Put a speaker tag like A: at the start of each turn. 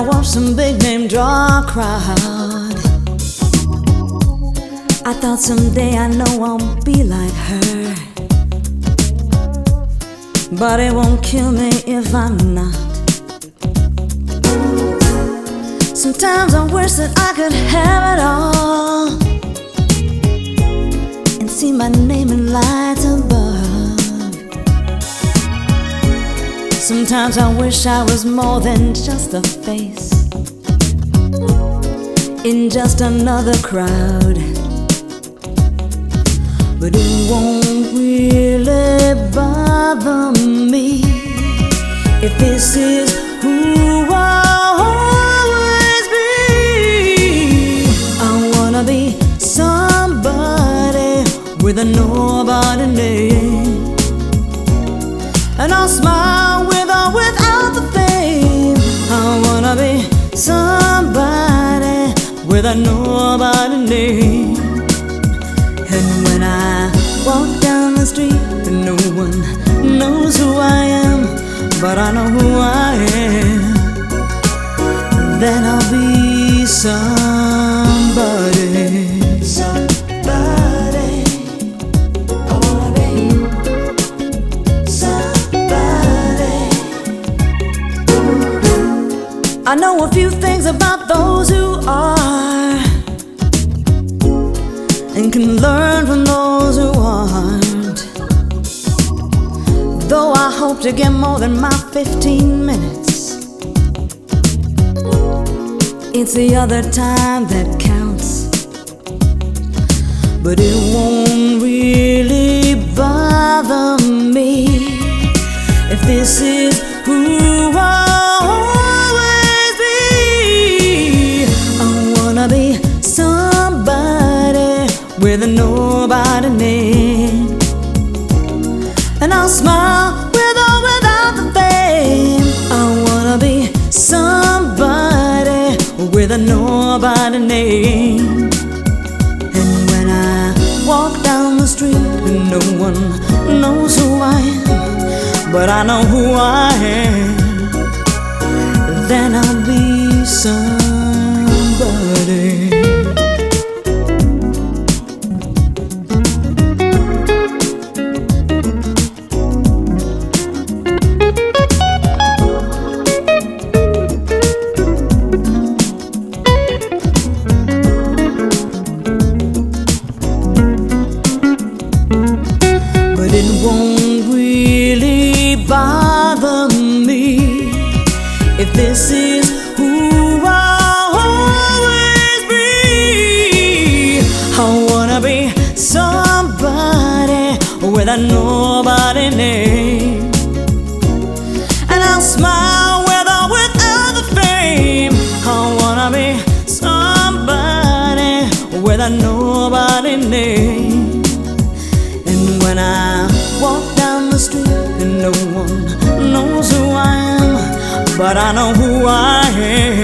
A: watch some big name draw a crowd, I thought someday I know I'll be like her. But it won't kill me if I'm not. Sometimes I wish that I could have it all and see my name in lights above. Sometimes I wish I was more than just a face in just another crowd. But it won't really bother me if this is who I'll always be. I wanna be somebody with a nobody name, and I'll smile with or without the fame. I wanna be somebody with a nobody name. And when I walk down the street and no one knows who I am, but I know who I am, then I'll be somebody. Somebody. I wanna be somebody. I know a few things about those who are, and can learn from those who aren't. Though I hope to get more than my 15 minutes, it's the other time that counts. But it won't really bother me if this is who I'll always be. I wanna be somebody with a nobody name, and I'll smile with or without the fame. I wanna be somebody with a nobody name. And when I walk down the street and no one knows who I am, but I know who I am, then I'll be somebody. It won't really bother me if this is who I'll always be. I wanna be somebody with a nobody name, and I'll smile with or without the fame. I wanna be somebody with a nobody name. And when I walk down the street and no one knows who I am, but I know who I am,